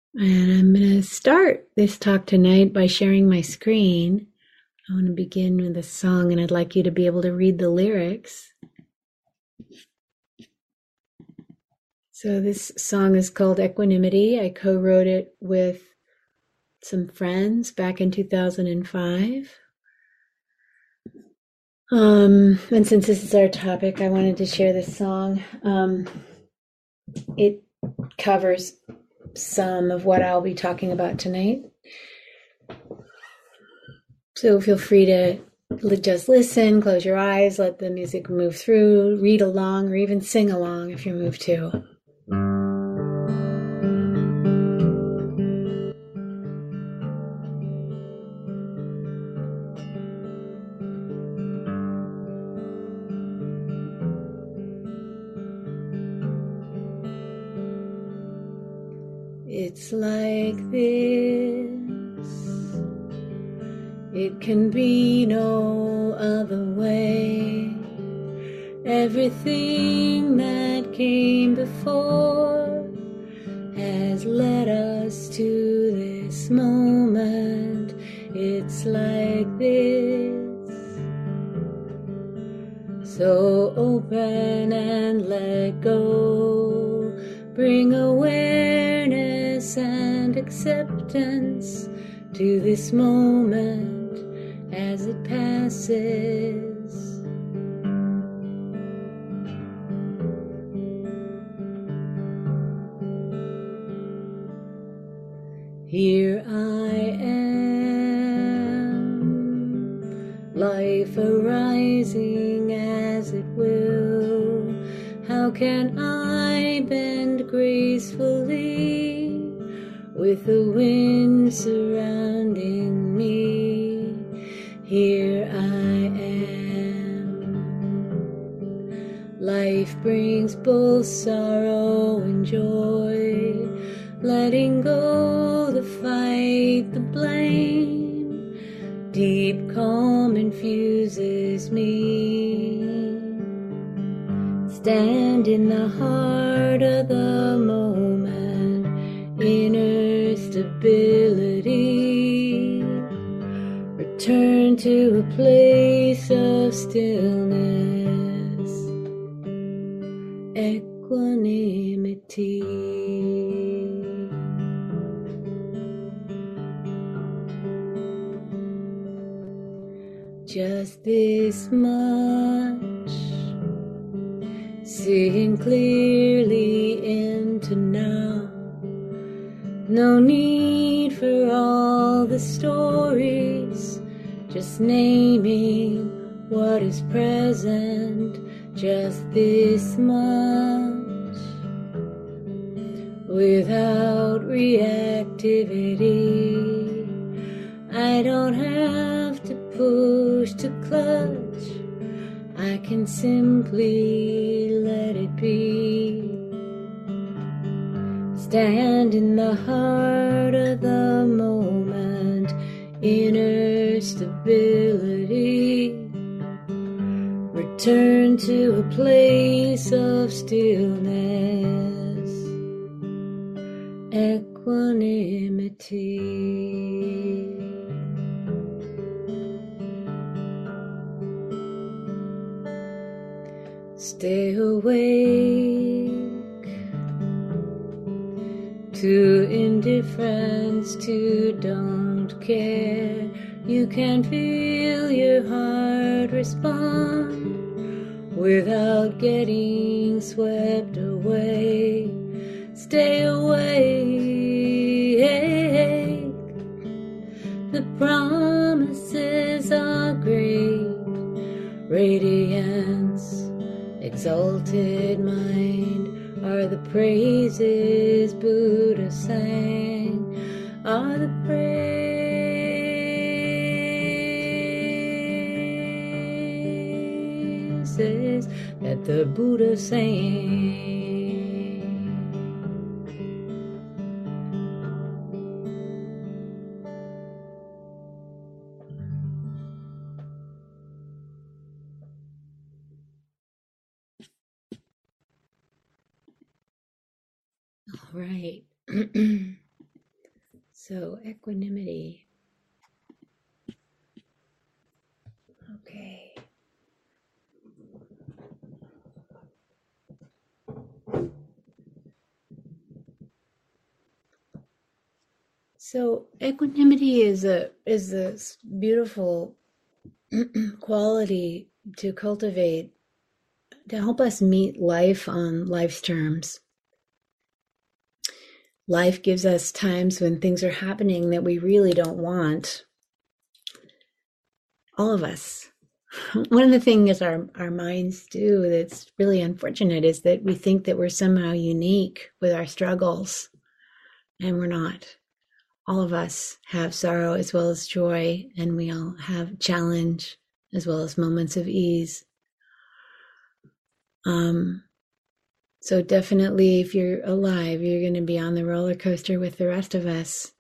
And I'm going to start this talk tonight by sharing my screen. I want to begin with a song, and I'd like you to be able to read the lyrics. So, this song is called Equanimity. I co wrote it with some friends back in 2005. And since this is our topic, I wanted to share this song. It covers some of what I'll be talking about tonight. So feel free to just listen, close your eyes, let the music move through, read along, or even sing along if you're moved to. It's like this. It can be no other way. Everything that came before has led us to this moment. It's like this. So open and let go. Bring awareness and acceptance to this moment as it passes. Here I am, life arising as it will. How can I bend gracefully with the wind surrounding me? Here I am. Life brings both sorrow and joy, letting go the fight, the blame. Deep calm infuses me. Stand in the heart of the moment, inner stability. Return to a place of stillness, equanimity. Just this much, seeing clearly into now. No need for all the stories, just naming what is present. Just this much, without reactivity. I don't have to push to clutch, I can simply let it be. Stand in the heart of the moment, inner stability. Return to a place of stillness, equanimity. Stay awake to indifference, to don't care. You can feel your heart respond without getting swept away. Stay awake. The promises are great. Radiance, exalted mind are the praises Buddha sang, are the praises that the Buddha sang. All right. So, equanimity. Okay. So, equanimity is a beautiful quality to cultivate to help us meet life on life's terms. Life gives us times when things are happening that we really don't want. All of us. One of the things our minds do that's really unfortunate is that we think that we're somehow unique with our struggles, and we're not. All of us have sorrow as well as joy, and we all have challenge as well as moments of ease. So definitely, if you're alive, you're going to be on the roller coaster with the rest of us.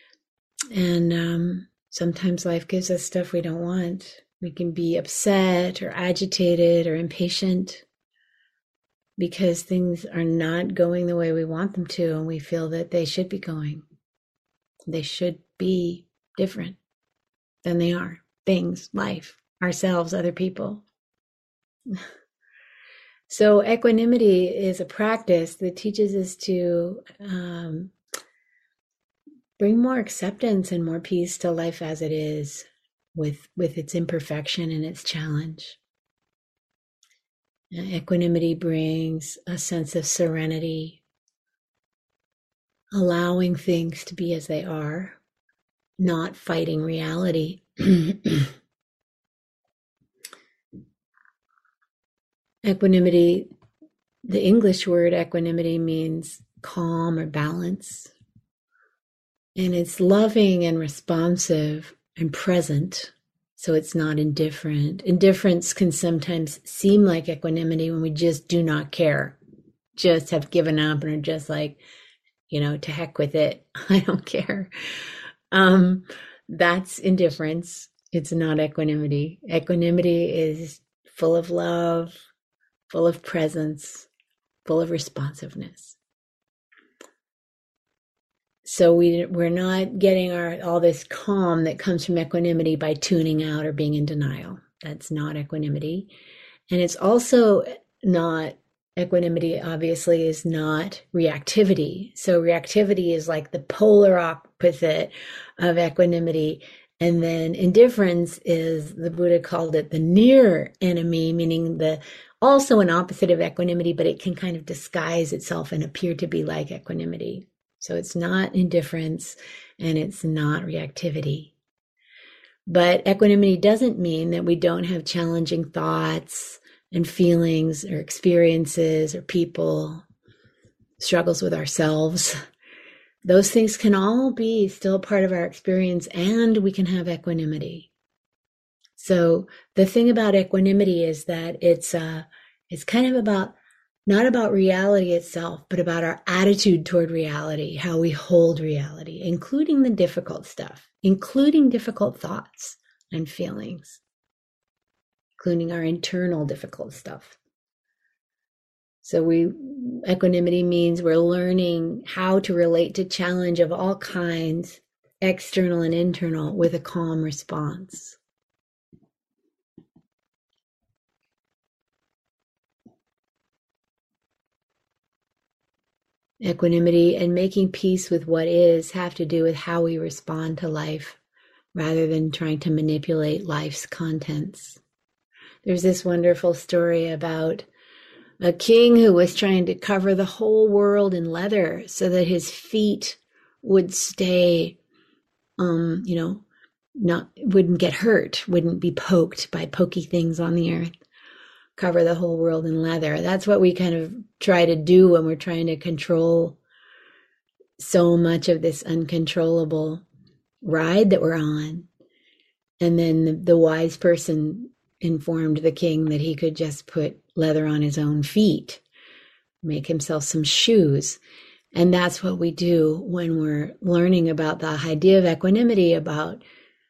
And sometimes life gives us stuff we don't want. We can be upset or agitated or impatient because things are not going the way we want them to, and we feel that they should be going. They should be different than they are. Things, life, ourselves, other people. So equanimity is a practice that teaches us to bring more acceptance and more peace to life as it is, with its imperfection and its challenge. Equanimity brings a sense of serenity, allowing things to be as they are, not fighting reality. Equanimity, the English word equanimity means calm or balance. And it's loving and responsive and present. So it's not indifferent. Indifference can sometimes seem like equanimity when we just do not care, just have given up and are just like, to heck with it. I don't care. That's indifference. It's not equanimity. Equanimity is full of love, full of presence, full of responsiveness. So we're not getting all this calm that comes from equanimity by tuning out or being in denial. That's not equanimity. And it's also not, equanimity obviously is not reactivity. So reactivity is like the polar opposite of equanimity. And then indifference is, the Buddha called it the near enemy, meaning also an opposite of equanimity, but it can kind of disguise itself and appear to be like equanimity. So it's not indifference and it's not reactivity. But equanimity doesn't mean that we don't have challenging thoughts and feelings or experiences or people, struggles with ourselves. Those things can all be still part of our experience, and we can have equanimity. So the thing about equanimity is that it's kind of about, not about reality itself, but about our attitude toward reality, how we hold reality, including the difficult stuff, including difficult thoughts and feelings, including our internal difficult stuff. So equanimity means we're learning how to relate to challenge of all kinds, external and internal, with a calm response. Equanimity and making peace with what is have to do with how we respond to life rather than trying to manipulate life's contents. There's this wonderful story about a king who was trying to cover the whole world in leather so that his feet would stay, wouldn't get hurt, wouldn't be poked by pokey things on the earth. Cover the whole world in leather. That's what we kind of try to do when we're trying to control so much of this uncontrollable ride that we're on. And then the wise person informed the king that he could just put leather on his own feet, make himself some shoes. And that's what we do when we're learning about the idea of equanimity, about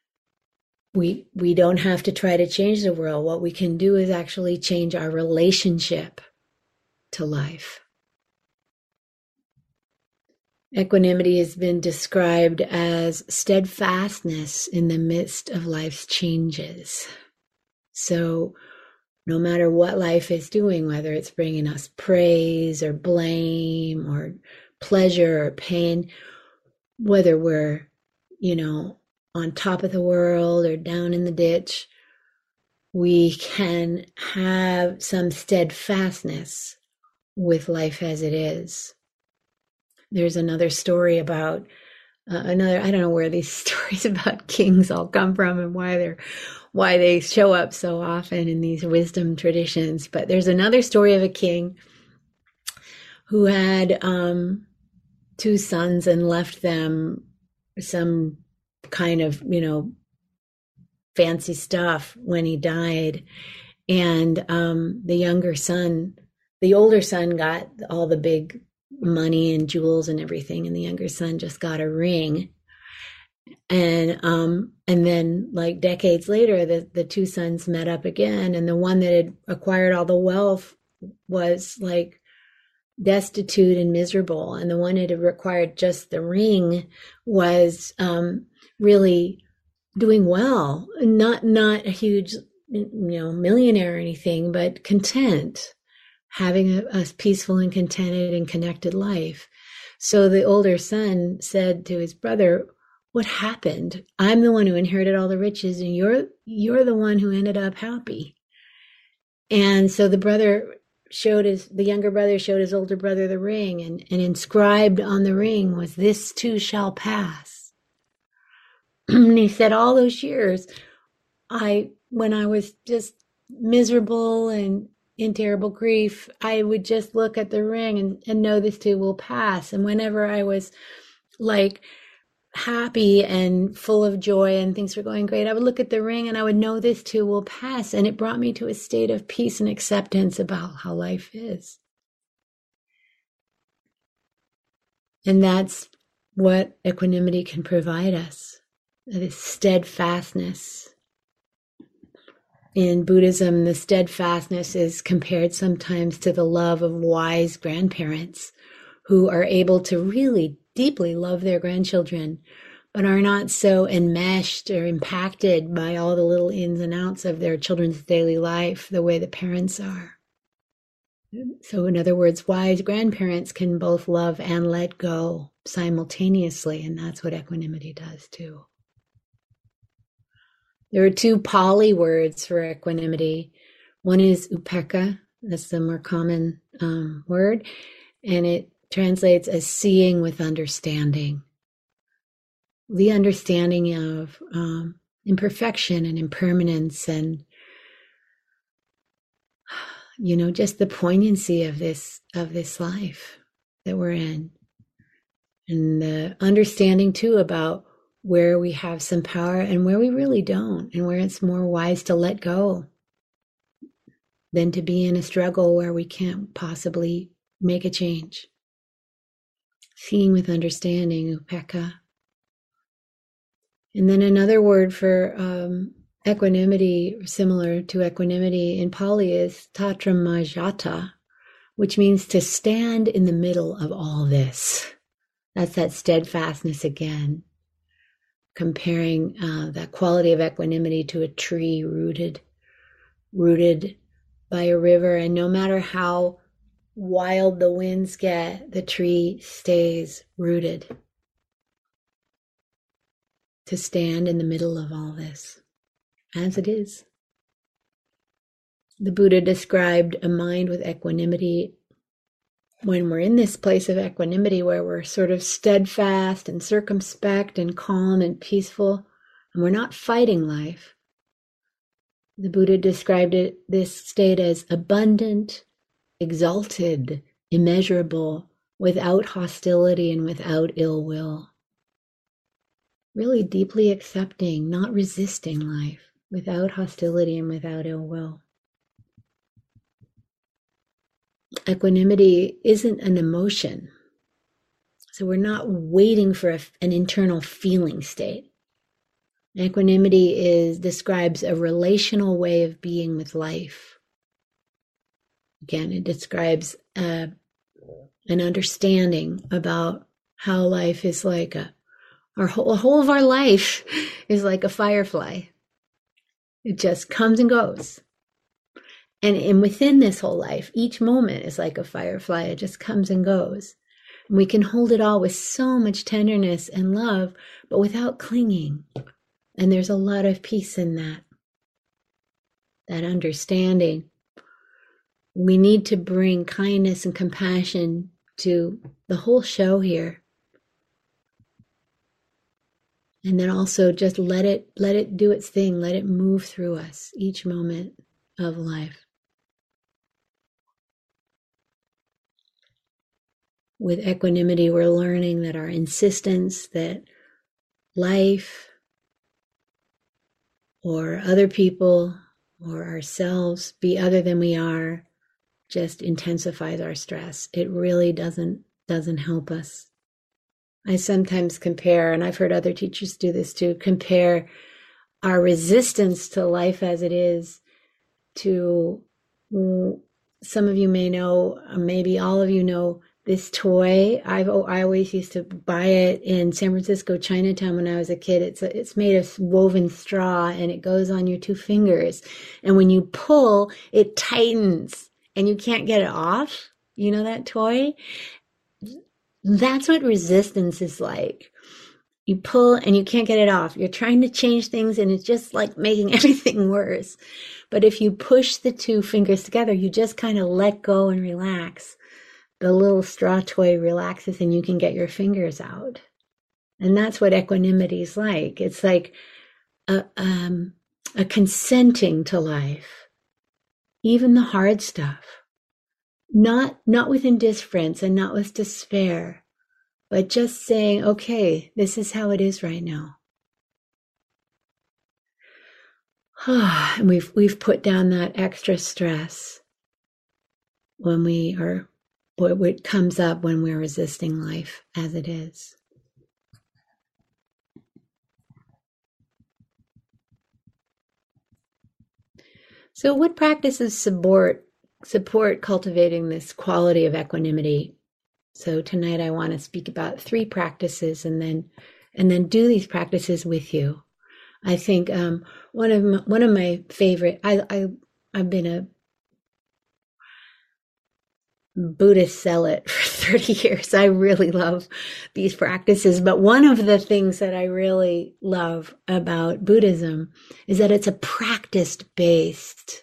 we don't have to try to change the world. What we can do is actually change our relationship to life. Equanimity has been described as steadfastness in the midst of life's changes. So no matter what life is doing, whether it's bringing us praise or blame or pleasure or pain, whether we're, on top of the world or down in the ditch, we can have some steadfastness with life as it is. There's another story about I don't know where these stories about kings all come from and why they show up so often in these wisdom traditions. But there's another story of a king who had two sons and left them some kind of, fancy stuff when he died. And the older son got all the big money and jewels and everything, and the younger son just got a ring. And then like decades later, the two sons met up again, and the one that had acquired all the wealth was like destitute and miserable, and the one that had required just the ring was really doing well, not a huge millionaire or anything, but content, having a peaceful and contented and connected life. So the older son said to his brother, "What happened? I'm the one who inherited all the riches, and you're the one who ended up happy." And so the younger brother showed his older brother the ring, and inscribed on the ring was, "This too shall pass." And he said, all those years, when I was just miserable and in terrible grief, I would just look at the ring and know this too will pass. And whenever I was like happy and full of joy and things were going great, I would look at the ring and I would know this too will pass. And it brought me to a state of peace and acceptance about how life is. And that's what equanimity can provide us. This steadfastness. In Buddhism, the steadfastness is compared sometimes to the love of wise grandparents who are able to really deeply love their grandchildren, but are not so enmeshed or impacted by all the little ins and outs of their children's daily life the way the parents are. So in other words, wise grandparents can both love and let go simultaneously, and that's what equanimity does too. There are two Pali words for equanimity. One is upekkha, that's the more common word, and it translates as seeing with understanding. The understanding of imperfection and impermanence and, just the poignancy of this life that we're in. And the understanding too about where we have some power and where we really don't, and where it's more wise to let go than to be in a struggle where we can't possibly make a change. Seeing with understanding, upekkha. And then another word for equanimity, similar to equanimity in Pali, is tatramajata, which means to stand in the middle of all this. That's that steadfastness again. Comparing that quality of equanimity to a tree rooted by a river, and no matter how wild the winds get, the tree stays rooted. To stand in the middle of all this, as it is. The Buddha described a mind with equanimity. When we're in this place of equanimity where we're sort of steadfast and circumspect and calm and peaceful, and we're not fighting life, the Buddha described this state as abundant, exalted, immeasurable, without hostility and without ill will. Really deeply accepting, not resisting life, without hostility and without ill will. Equanimity isn't an emotion. So we're not waiting for an internal feeling state. Equanimity describes a relational way of being with life. Again, it describes an understanding about how life is like the whole of our life is like a firefly. It just comes and goes. And within this whole life, each moment is like a firefly. It just comes and goes. And we can hold it all with so much tenderness and love, but without clinging. And there's a lot of peace in that understanding. We need to bring kindness and compassion to the whole show here. And then also just let it do its thing. Let it move through us each moment of life. With equanimity, we're learning that our insistence that life or other people or ourselves be other than we are just intensifies our stress. It really doesn't help us. I sometimes compare, and I've heard other teachers do this too, compare our resistance to life as it is to, some of you may know, maybe all of you know, this toy. I always used to buy it in San Francisco, Chinatown when I was a kid. It's made of woven straw and it goes on your two fingers. And when you pull, it tightens and you can't get it off. You know that toy? That's what resistance is like. You pull and you can't get it off. You're trying to change things and it's just like making everything worse. But if you push the two fingers together, you just kind of let go and relax. The little straw toy relaxes and you can get your fingers out. And that's what equanimity is like. It's like a consenting to life, even the hard stuff, not with indifference and not with despair, but just saying, okay, this is how it is right now. And we've put down that extra stress when what comes up when we're resisting life as it is. So what practices support cultivating this quality of equanimity? So tonight I want to speak about 3 practices and then do these practices with you. I think one of my favorite, I've been a Buddhist zealot for 30 years. I really love these practices. But one of the things that I really love about Buddhism is that it's a practice-based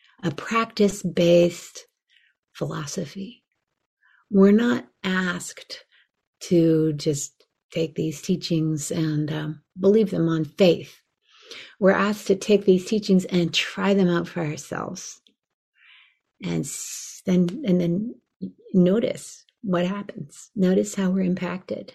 philosophy. We're not asked to just take these teachings and believe them on faith. We're asked to take these teachings and try them out for ourselves. And then notice what happens. Notice how we're impacted.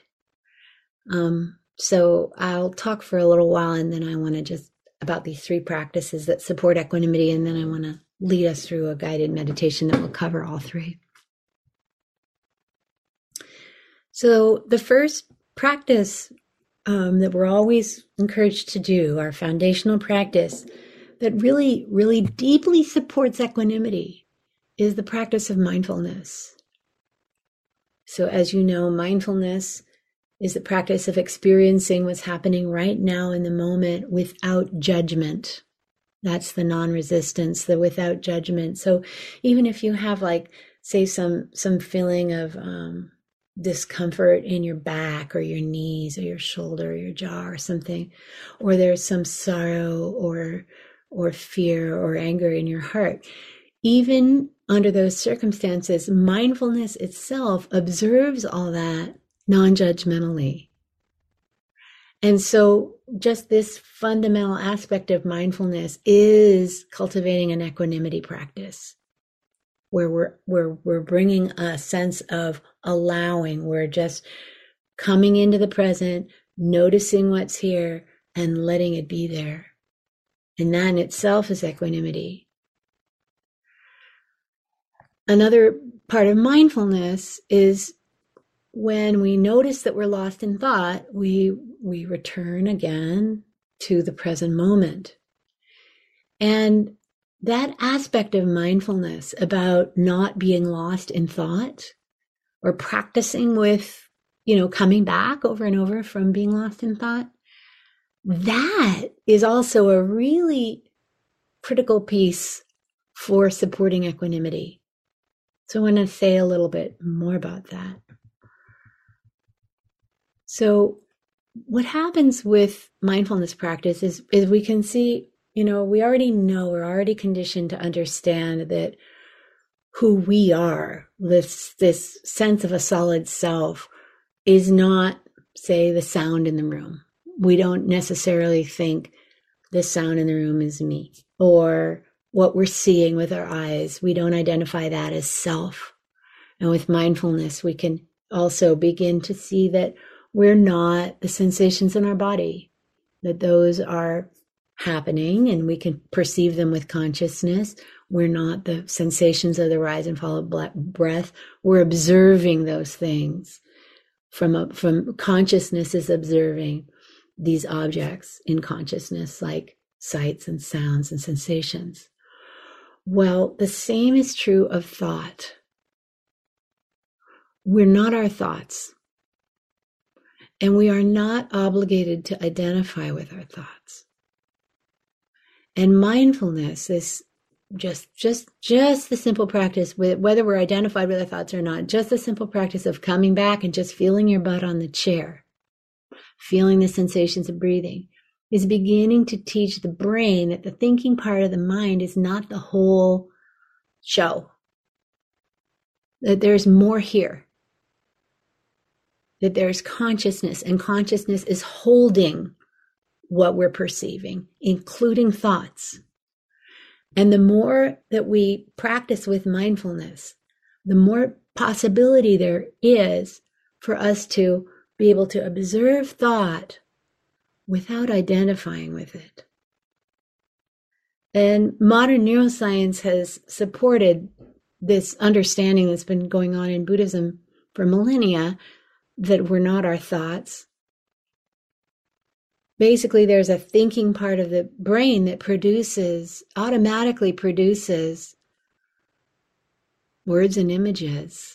So I'll talk for a little while and then I want to just about these 3 practices that support equanimity, and then I want to lead us through a guided meditation that will cover all 3. So the first practice that we're always encouraged to do, our foundational practice that really, really deeply supports equanimity, is the practice of mindfulness. So as you know, mindfulness is the practice of experiencing what's happening right now in the moment without judgment. That's the non-resistance, the without judgment. So even if you have say some feeling of discomfort in your back or your knees or your shoulder or your jaw or something, or there's some sorrow or fear or anger in your heart, even under those circumstances, mindfulness itself observes all that non-judgmentally. And so just this fundamental aspect of mindfulness is cultivating an equanimity practice where we're bringing a sense of allowing. We're just coming into the present, noticing what's here and letting it be there. And that in itself is equanimity. Another part of mindfulness is when we notice that we're lost in thought, we return again to the present moment. And that aspect of mindfulness about not being lost in thought or practicing with coming back over and over from being lost in thought, that is also a really critical piece for supporting equanimity. So I want to say a little bit more about that. So what happens with mindfulness practice is we can see, we already know, we're already conditioned to understand that who we are, this sense of a solid self, is not, say, the sound in the room. We don't necessarily think the sound in the room is me, or what we're seeing with our eyes. We don't identify that as self. And with mindfulness, we can also begin to see that we're not the sensations in our body, that those are happening and we can perceive them with consciousness. We're not the sensations of the rise and fall of breath. We're observing those things from consciousness is observing these objects in consciousness, like sights and sounds and sensations. Well, the same is true of thought. We're not our thoughts. And we are not obligated to identify with our thoughts. And mindfulness is just the simple practice, whether we're identified with our thoughts or not, just the simple practice of coming back and just feeling your butt on the chair, feeling the sensations of breathing, is beginning to teach the brain that the thinking part of the mind is not the whole show, that there's more here, that there's consciousness, and consciousness is holding what we're perceiving, including thoughts. And the more that we practice with mindfulness, the more possibility there is for us to be able to observe thought without identifying with it. And modern neuroscience has supported this understanding that's been going on in Buddhism for millennia, that we're not our thoughts. Basically, there's a thinking part of the brain that automatically produces words and images.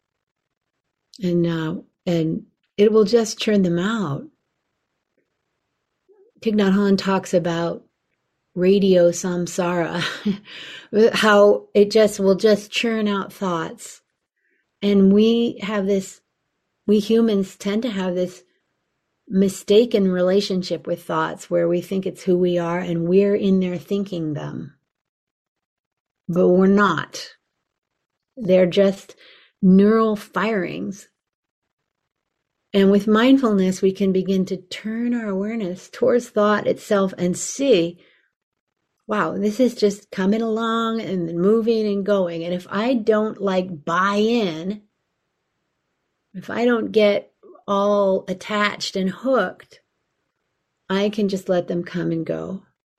And it will just churn them out. Thich Nhat Hanh talks about radio samsara, how it will just churn out thoughts. And we humans tend to have this mistaken relationship with thoughts where we think it's who we are and we're in there thinking them. But we're not. They're just neural firings. And with mindfulness, we can begin to turn our awareness towards thought itself and see, wow, this is just coming along and moving and going. And if I don't buy in, if I don't get all attached and hooked, I can just let them come and go.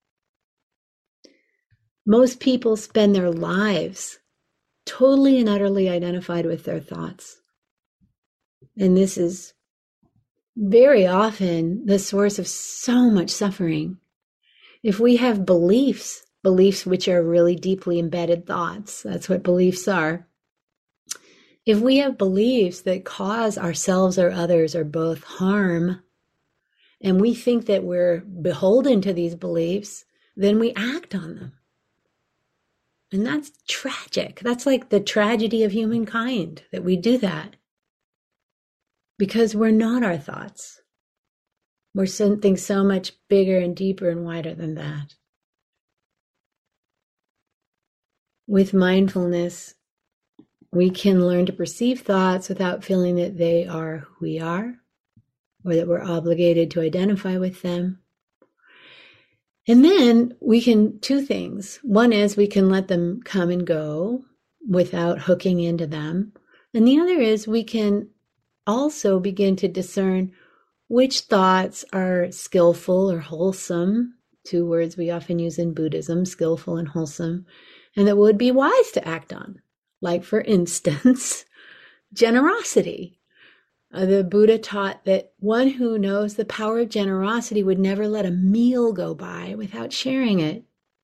Most people spend their lives totally and utterly identified with their thoughts. And this is very often the source of so much suffering. If we have beliefs which are really deeply embedded thoughts, that's what beliefs are. If we have beliefs that cause ourselves or others or both harm, and we think that we're beholden to these beliefs, then we act on them. And that's tragic. That's like the tragedy of humankind, that we do that. Because we're not our thoughts. We're something so much bigger and deeper and wider than that. With mindfulness, we can learn to perceive thoughts without feeling that they are who we are, or that we're obligated to identify with them. And then we can, two things. One is we can let them come and go without hooking into them. And the other is we can also begin to discern which thoughts are skillful or wholesome, two words we often use in Buddhism, skillful and wholesome, and that would be wise to act on. Like, for instance, generosity. The Buddha taught that one who knows the power of generosity would never let a meal go by without sharing it.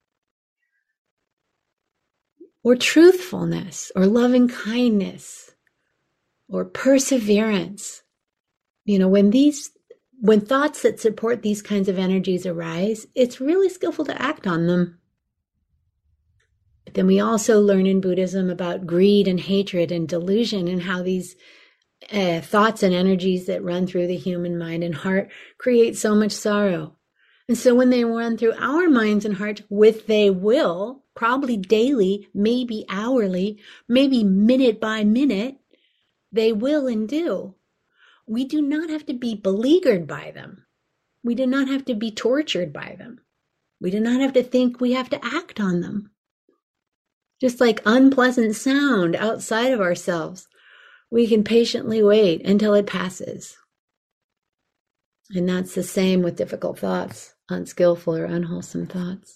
Or truthfulness, or loving kindness, or perseverance. when thoughts that support these kinds of energies arise, it's really skillful to act on them. But then we also learn in Buddhism about greed and hatred and delusion, and how these thoughts and energies that run through the human mind and heart create so much sorrow. And so when they run through our minds and hearts with they will, probably daily, maybe hourly, maybe minute by minute, they will and do. We do not have to be beleaguered by them. We do not have to be tortured by them. We do not have to think we have to act on them. Just like unpleasant sound outside of ourselves, we can patiently wait until it passes. And that's the same with difficult thoughts, unskillful or unwholesome thoughts.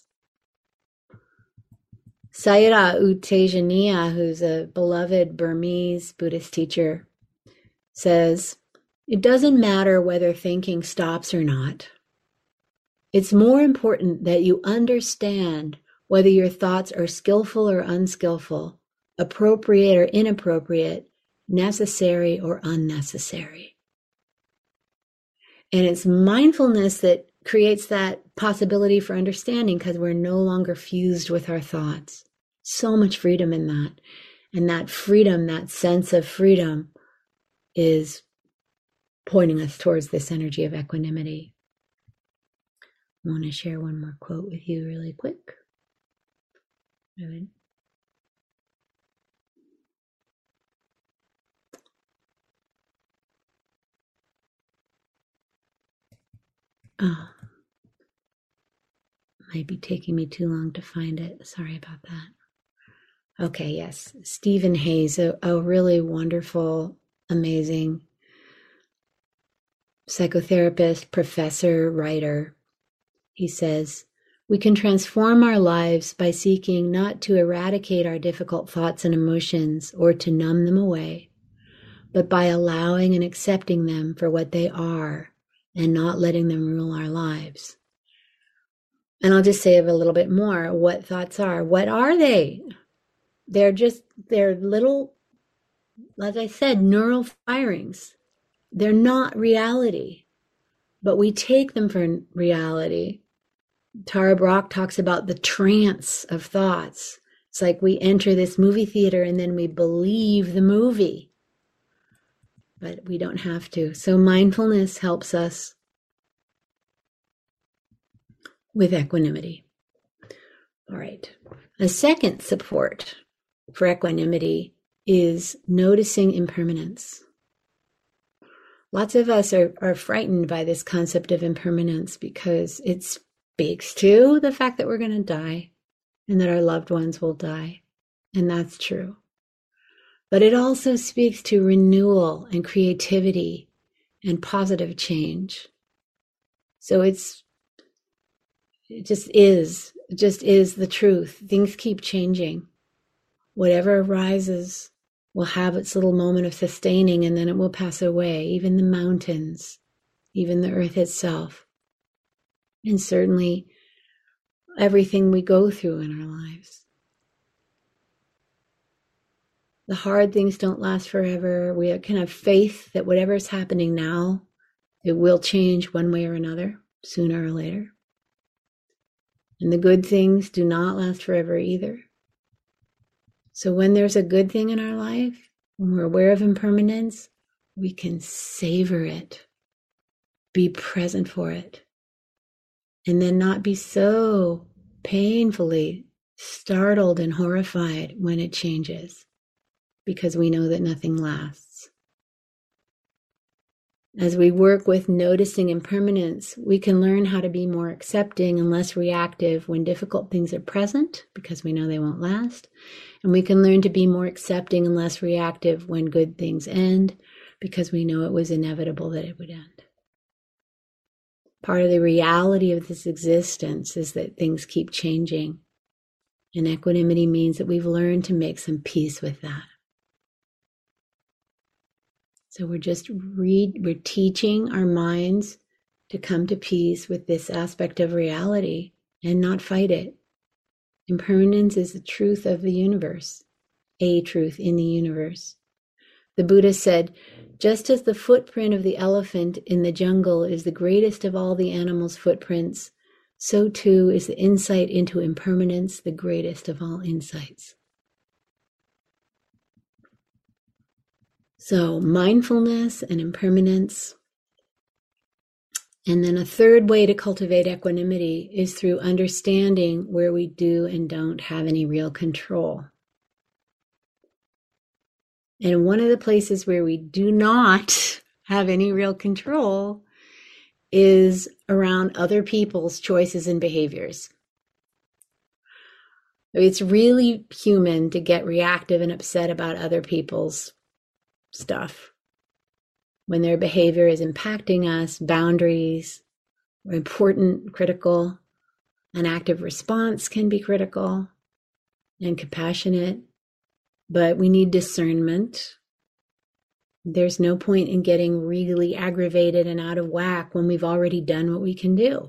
Sayadaw U Tejaniya, who's a beloved Burmese Buddhist teacher, says, it doesn't matter whether thinking stops or not. It's more important that you understand whether your thoughts are skillful or unskillful, appropriate or inappropriate, necessary or unnecessary. And it's mindfulness that creates that possibility for understanding, because we're no longer fused with our thoughts. So much freedom in that. And that freedom, that sense of freedom, is pointing us towards this energy of equanimity. I want to share one more quote with you really quick. Right. Oh, might be taking me too long to find it. Sorry about that. Okay, yes. Stephen Hayes, a really wonderful, amazing psychotherapist, professor, writer. He says, we can transform our lives by seeking not to eradicate our difficult thoughts and emotions or to numb them away, but by allowing and accepting them for what they are and not letting them rule our lives. And I'll just say a little bit more what thoughts are. What are they? They're little, as I said, neural firings. They're not reality, but we take them for reality. Tara Brach talks about the trance of thoughts. It's like we enter this movie theater and then we believe the movie, but we don't have to. So mindfulness helps us with equanimity. All right. A second support for equanimity is noticing impermanence. Lots of us are frightened by this concept of impermanence because it speaks to the fact that we're going to die and that our loved ones will die. And that's true. But it also speaks to renewal and creativity and positive change. So it just is the truth. Things keep changing. Whatever arises will have its little moment of sustaining, and then it will pass away. Even the mountains, even the earth itself. And certainly everything we go through in our lives. The hard things don't last forever. We can have faith that whatever is happening now, it will change one way or another, sooner or later. And the good things do not last forever either. So when there's a good thing in our life, when we're aware of impermanence, we can savor it, be present for it, and then not be so painfully startled and horrified when it changes, because we know that nothing lasts. As we work with noticing impermanence, we can learn how to be more accepting and less reactive when difficult things are present, because we know they won't last. And we can learn to be more accepting and less reactive when good things end, because we know it was inevitable that it would end. Part of the reality of this existence is that things keep changing. And equanimity means that we've learned to make some peace with that. So we're teaching our minds to come to peace with this aspect of reality and not fight it. Impermanence is the truth of the universe, a truth in the universe. The Buddha said, just as the footprint of the elephant in the jungle is the greatest of all the animal's footprints, so too is the insight into impermanence the greatest of all insights. So mindfulness and impermanence. And then a third way to cultivate equanimity is through understanding where we do and don't have any real control. And one of the places where we do not have any real control is around other people's choices and behaviors. It's really human to get reactive and upset about other people's stuff when their behavior is impacting us. Boundaries are important, critical. An active response can be critical and compassionate, but we need discernment. There's no point in getting really aggravated and out of whack when we've already done what we can do.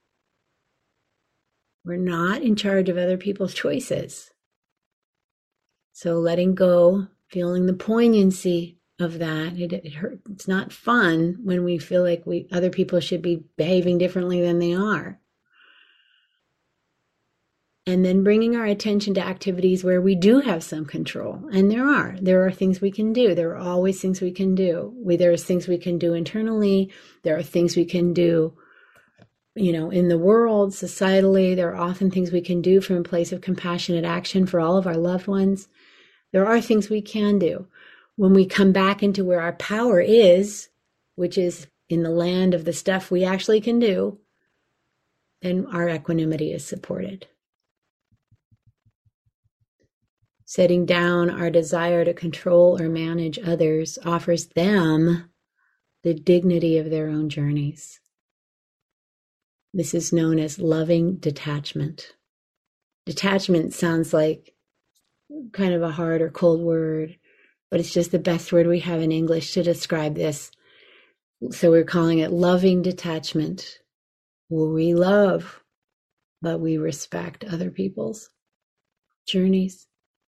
We're not in charge of other people's choices. So letting go, feeling the poignancy of that, it hurts. It's not fun when we feel like other people should be behaving differently than they are. And then bringing our attention to activities where we do have some control. And there are things we can do. There are always things we can do. There are things we can do internally. There are things we can do, in the world, societally. There are often things we can do from a place of compassionate action for all of our loved ones. There are things we can do. When we come back into where our power is, which is in the land of the stuff we actually can do, then our equanimity is supported. Setting down our desire to control or manage others offers them the dignity of their own journeys. This is known as loving detachment. Detachment sounds like kind of a hard or cold word, but it's just the best word we have in English to describe this. So we're calling it loving detachment, where we love, but we respect other people's journeys.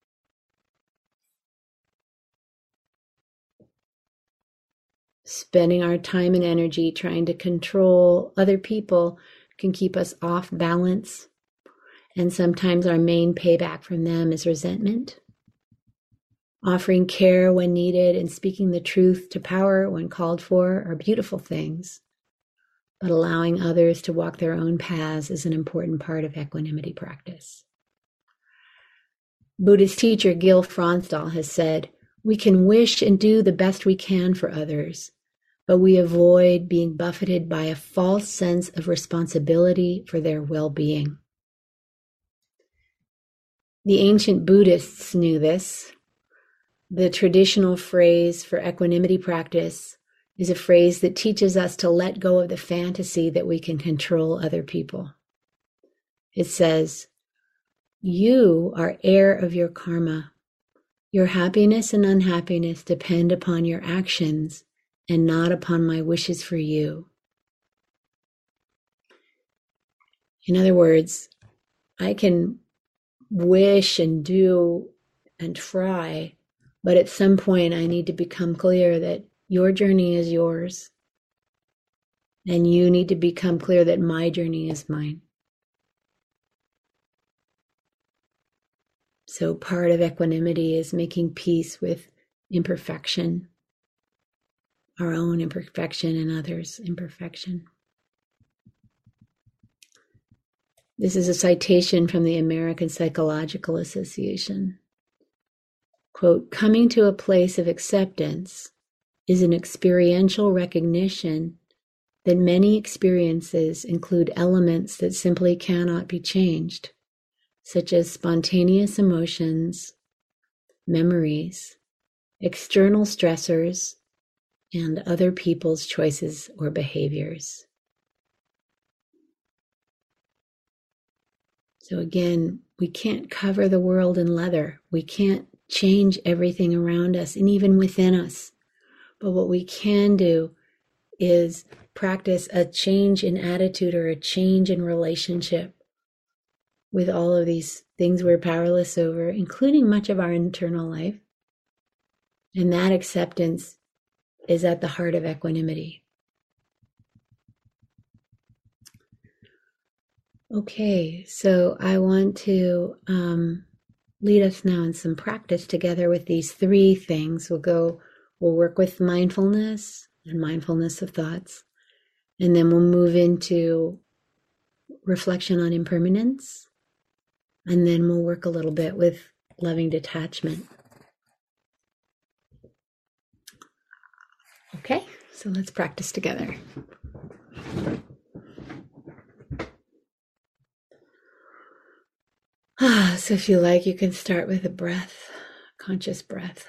Spending our time and energy trying to control other people can keep us off balance. And sometimes our main payback from them is resentment. Offering care when needed and speaking the truth to power when called for are beautiful things. But allowing others to walk their own paths is an important part of equanimity practice. Buddhist teacher Gil Fronsdal has said, "We can wish and do the best we can for others, but we avoid being buffeted by a false sense of responsibility for their well-being." The ancient Buddhists knew this. The traditional phrase for equanimity practice is a phrase that teaches us to let go of the fantasy that we can control other people. It says, "You are heir of your karma. Your happiness and unhappiness depend upon your actions and not upon my wishes for you." In other words, I can wish and do and try, but at some point I need to become clear that your journey is yours, and you need to become clear that my journey is mine. So part of equanimity is making peace with imperfection, our own imperfection and others' imperfection. This is a citation from the American Psychological Association. Quote, "Coming to a place of acceptance is an experiential recognition that many experiences include elements that simply cannot be changed, such as spontaneous emotions, memories, external stressors, and other people's choices or behaviors." So again, we can't cover the world in leather. We can't change everything around us and even within us. But what we can do is practice a change in attitude or a change in relationship with all of these things we're powerless over, including much of our internal life. And that acceptance is at the heart of equanimity. Okay, so I want to lead us now in some practice together with these three things. We'll work with mindfulness and mindfulness of thoughts, and then we'll move into reflection on impermanence, and then we'll work a little bit with loving detachment. Okay, so let's practice together. So if you like, you can start with a breath, conscious breath.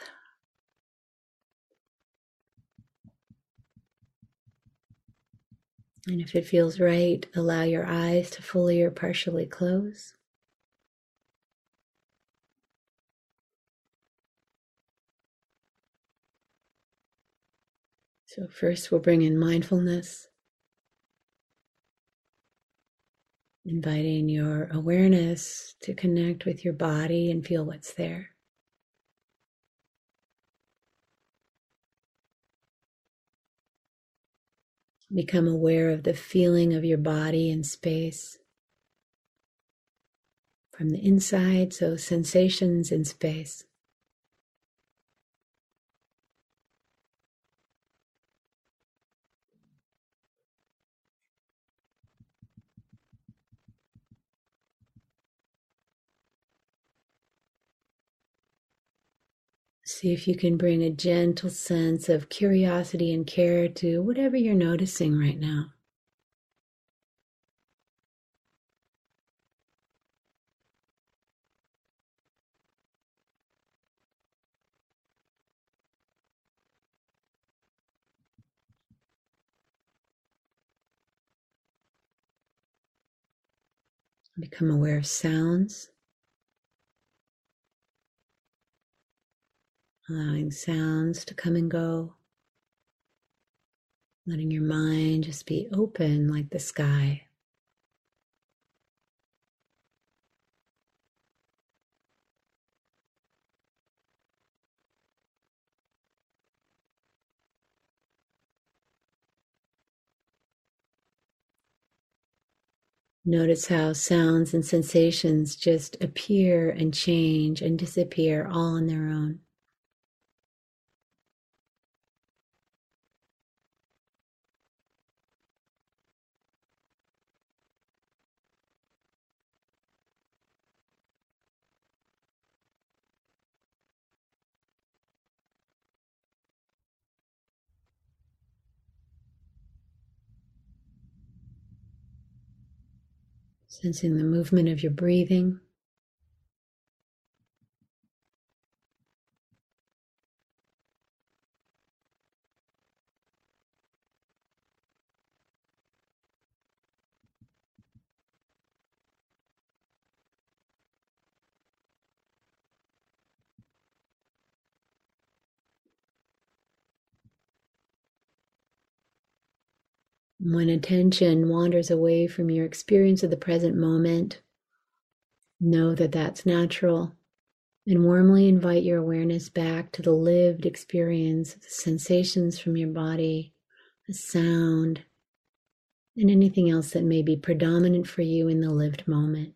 And if it feels right, allow your eyes to fully or partially close. So first we'll bring in mindfulness, inviting your awareness to connect with your body and feel what's there. Become aware of the feeling of your body in space from the inside, so sensations in space. See if you can bring a gentle sense of curiosity and care to whatever you're noticing right now. Become aware of sounds, allowing sounds to come and go, letting your mind just be open like the sky. Notice how sounds and sensations just appear and change and disappear all on their own. Sensing the movement of your breathing. When attention wanders away from your experience of the present moment, know that that's natural and warmly invite your awareness back to the lived experience, the sensations from your body, the sound, and anything else that may be predominant for you in the lived moment.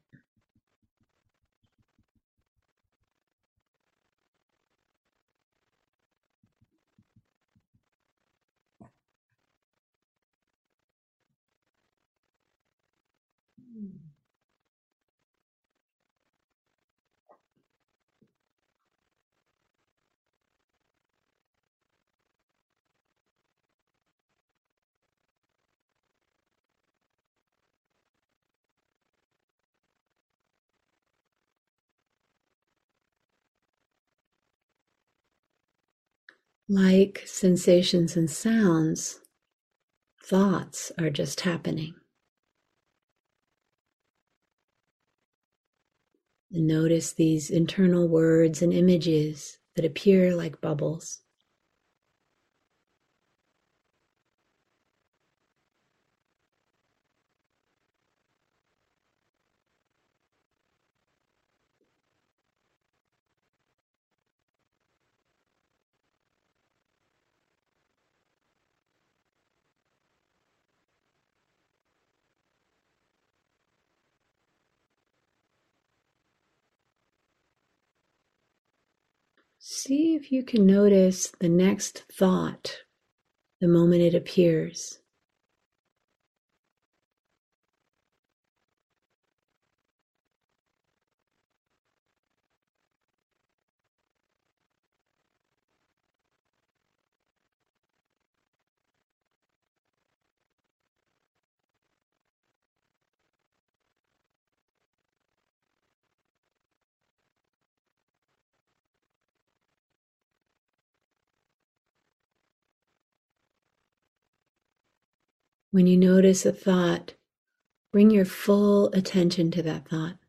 Like sensations and sounds, thoughts are just happening. And notice these internal words and images that appear like bubbles. See if you can notice the next thought the moment it appears. When you notice a thought, bring your full attention to that thought.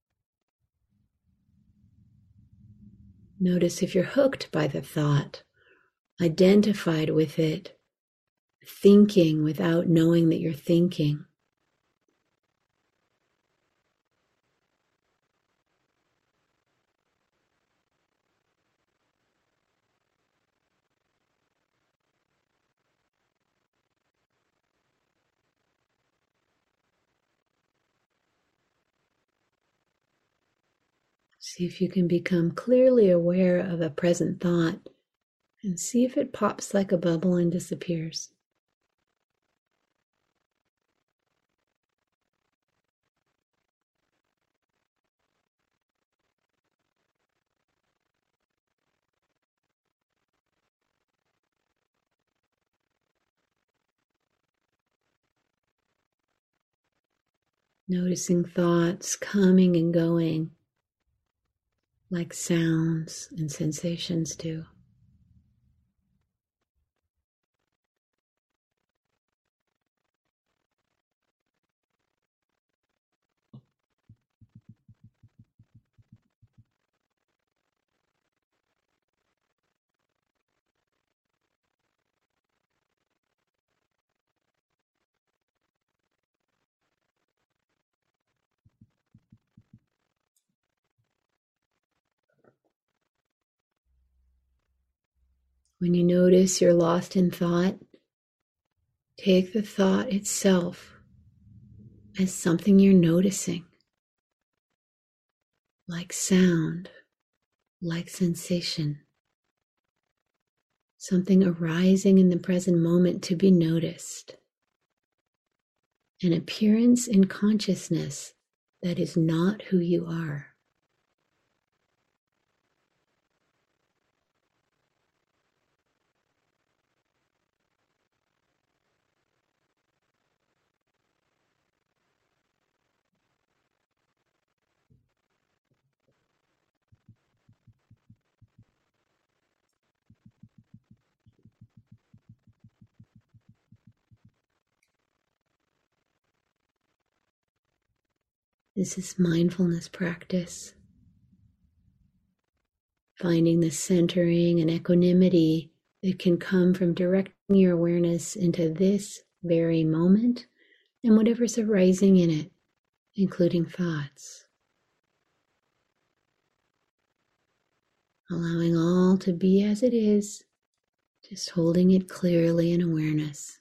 Notice if you're hooked by the thought, identified with it, thinking without knowing that you're thinking. See if you can become clearly aware of a present thought and see if it pops like a bubble and disappears. Noticing thoughts coming and going like sounds and sensations do. When you notice you're lost in thought, take the thought itself as something you're noticing, like sound, like sensation, something arising in the present moment to be noticed, an appearance in consciousness that is not who you are. This is mindfulness practice, finding the centering and equanimity that can come from directing your awareness into this very moment and whatever's arising in it, including thoughts. Allowing all to be as it is, just holding it clearly in awareness.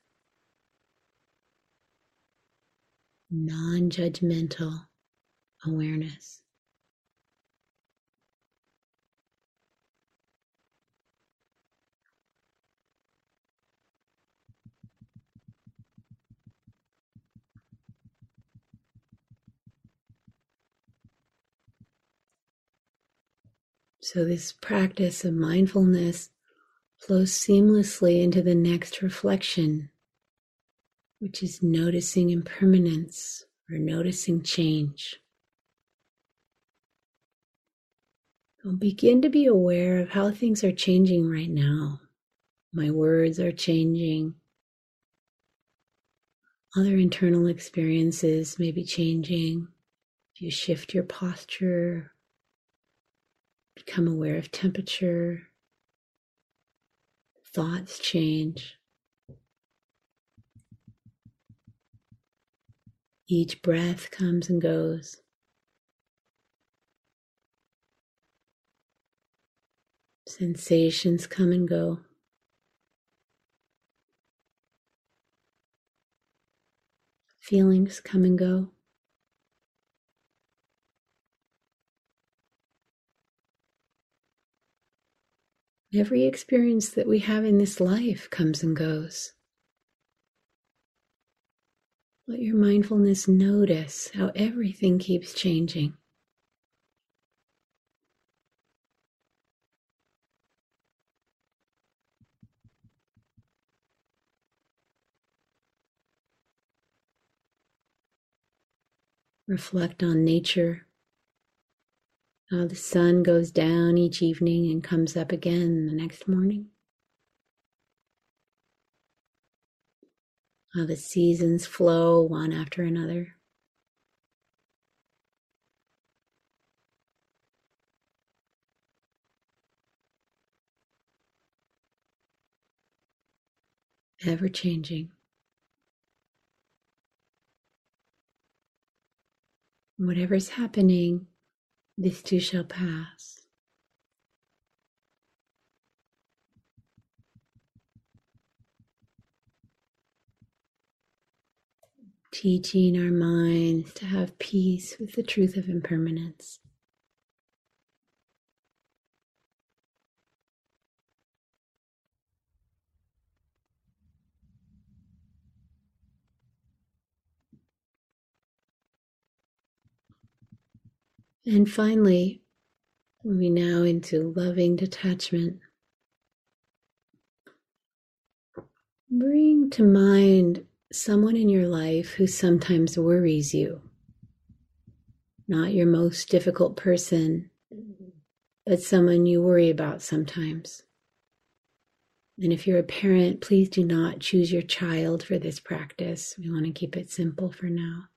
Non-judgmental awareness. So this practice of mindfulness flows seamlessly into the next reflection, which is noticing impermanence or noticing change. I'll begin to be aware of how things are changing right now. My words are changing. Other internal experiences may be changing. If you shift your posture, become aware of temperature, thoughts change. Each breath comes and goes. Sensations come and go. Feelings come and go. Every experience that we have in this life comes and goes. Let your mindfulness notice how everything keeps changing. Reflect on nature, how the sun goes down each evening and comes up again the next morning. How the seasons flow one after another. Ever changing. Whatever's happening, this too shall pass. Teaching our minds to have peace with the truth of impermanence. And finally, moving now into loving detachment. Bring to mind someone in your life who sometimes worries you. Not your most difficult person, but someone you worry about sometimes. And if you're a parent, please do not choose your child for this practice. We want to keep it simple for now.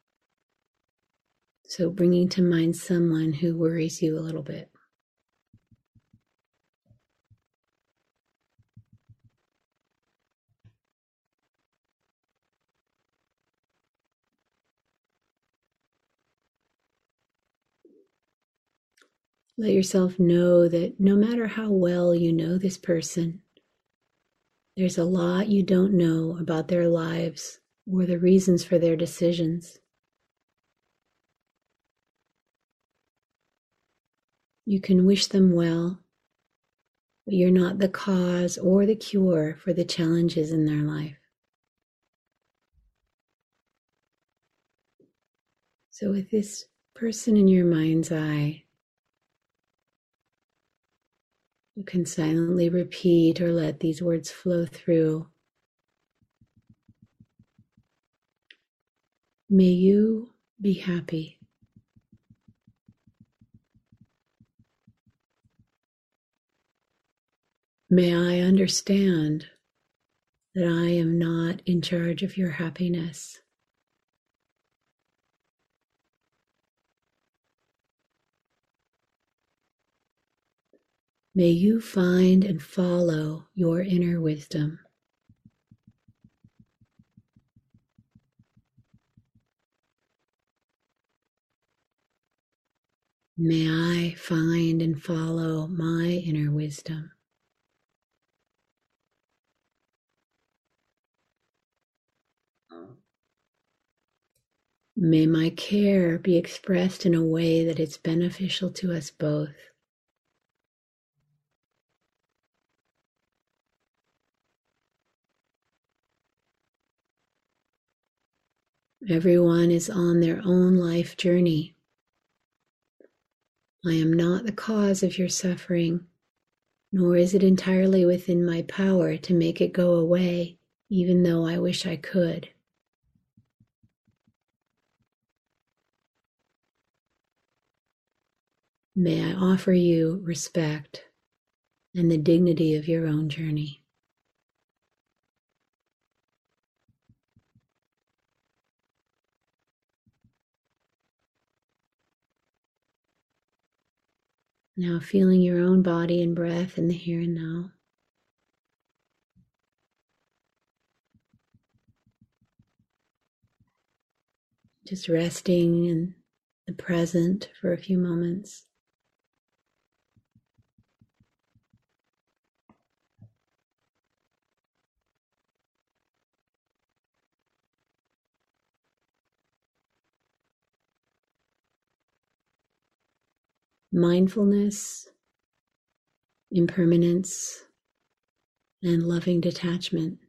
So bringing to mind someone who worries you a little bit. Let yourself know that no matter how well you know this person, there's a lot you don't know about their lives or the reasons for their decisions. You can wish them well, but you're not the cause or the cure for the challenges in their life. So with this person in your mind's eye, you can silently repeat or let these words flow through. May you be happy. May I understand that I am not in charge of your happiness. May you find and follow your inner wisdom. May I find and follow my inner wisdom. May my care be expressed in a way that is beneficial to us both. Everyone is on their own life journey. I am not the cause of your suffering, nor is it entirely within my power to make it go away, even though I wish I could. May I offer you respect and the dignity of your own journey. Now feeling your own body and breath in the here and now. Just resting in the present for a few moments. Mindfulness impermanence, and loving detachment.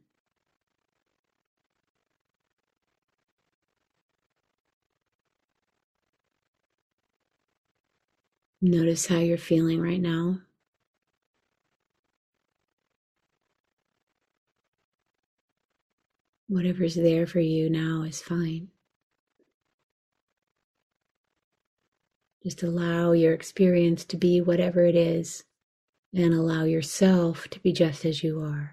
Notice how you're feeling right now. Whatever's there for you now is fine. Just allow your experience to be whatever it is, and allow yourself to be just as you are.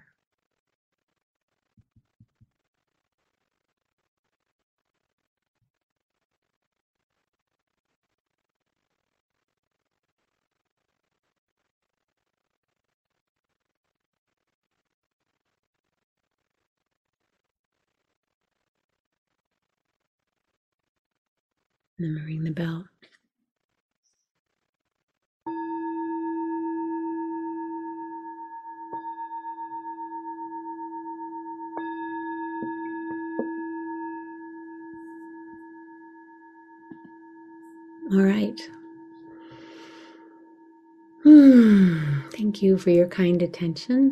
And then ring the bell. All right. Thank you for your kind attention.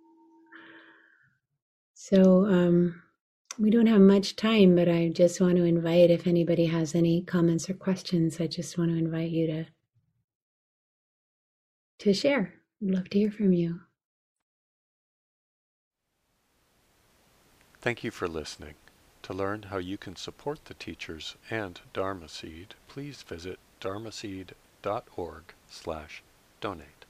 So we don't have much time, but I just want to invite, if anybody has any comments or questions, I just want to invite you to share. I'd love to hear from you. Thank you for listening. To learn how you can support the teachers and Dharma Seed, please visit dharmaseed.org/donate.